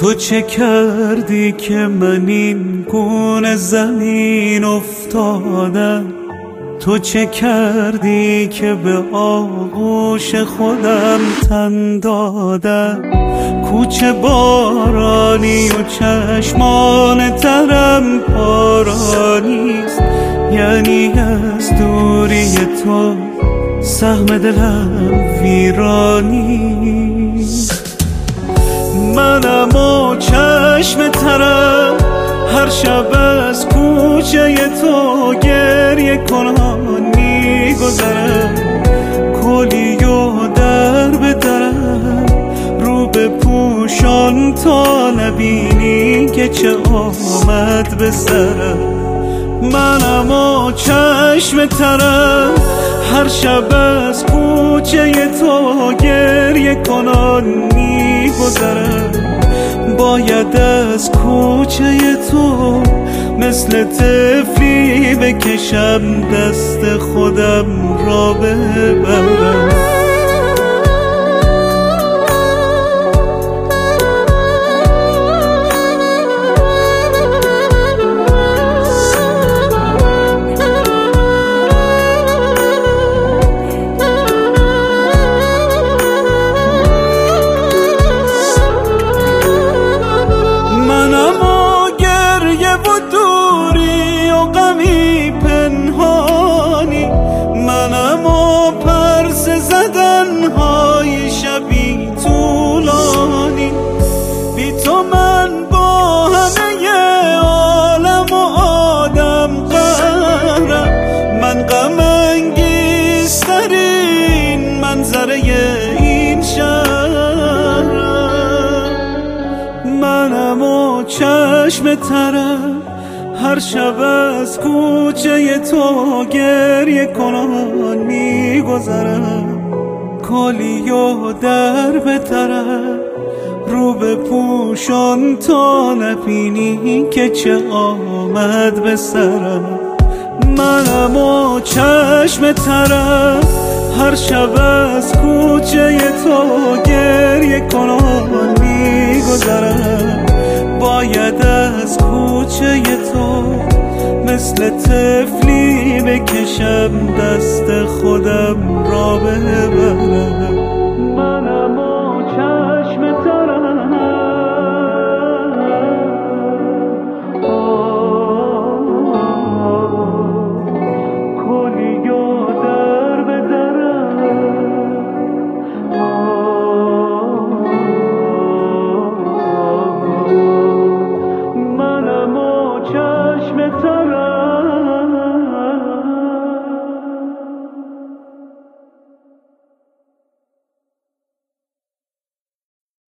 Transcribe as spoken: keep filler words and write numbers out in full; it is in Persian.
تو چه کردی که من این گونه زمین افتادم؟ تو چه کردی که به آغوش خودم تن دادم؟ کوچه بارانی و چشمان ترم پارانیست، یعنی از دوری تو سهم دلم ویرانیست. منم و چشم ترم هر شب از کوچه تو گریه کنان میگذرم، کلی و در به درم رو به پوشان تا نبینی که چه آمد به سرم. منم و چشم ترم هر شب از کوچه تو گریه کنان میگذرم، باید از کوچه تو مثل طفلی بکشم دست خودم را ببرم. منم و چشم ترم هر شب از کوچه تو گریه کنان میگذرم، کلی و در به طرف رو به پوشان تا نبینی که چه آمد به سرم. منم و چشم ترم هر شب از کوچه تو گریه کنان میگذرم، باید از کوچه تو مثل طفلی بکشم دست خودم را ببرم.